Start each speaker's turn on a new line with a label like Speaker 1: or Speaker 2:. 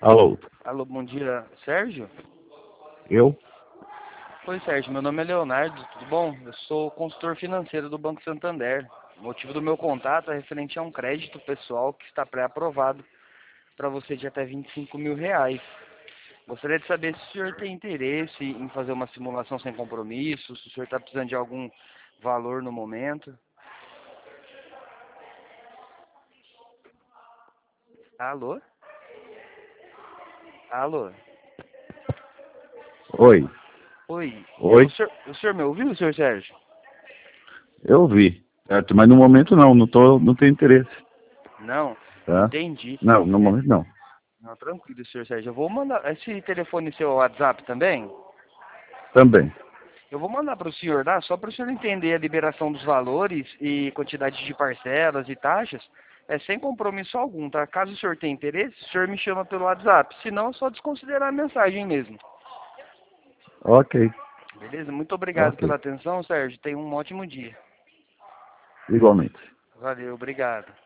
Speaker 1: Alô,
Speaker 2: Alô, bom dia, Sérgio?
Speaker 1: eu?
Speaker 2: Oi, Sérgio, meu nome é Leonardo, tudo bom? Eu sou consultor financeiro do Banco Santander. O motivo do meu contato é referente a um crédito pessoal que está pré-aprovado para você de até R$ 25.000. Gostaria de saber se o senhor tem interesse em fazer uma simulação sem compromisso, se o senhor está precisando de algum valor no momento. Alô? Alô?
Speaker 1: Oi,
Speaker 2: Oi,
Speaker 1: oi,
Speaker 2: o senhor me ouviu, senhor Sérgio?
Speaker 1: eu vi, certo? Mas no momento não tenho interesse,
Speaker 2: Não?
Speaker 1: tá?
Speaker 2: Entendi.
Speaker 1: Não, no momento não,
Speaker 2: Não, tranquilo, senhor Sérgio. Eu vou mandar esse telefone seu WhatsApp também.
Speaker 1: também.
Speaker 2: Eu vou mandar para o senhor, tá? Só para o senhor entender a liberação dos valores e quantidade de parcelas e taxas. É sem compromisso algum, tá? Caso o senhor tenha interesse, o senhor me chama pelo WhatsApp. Se não, é só desconsiderar a mensagem mesmo.
Speaker 1: Ok,
Speaker 2: Beleza? Muito obrigado
Speaker 1: ok,
Speaker 2: pela atenção, Sérgio. Tenha um ótimo dia.
Speaker 1: igualmente.
Speaker 2: Valeu, obrigado.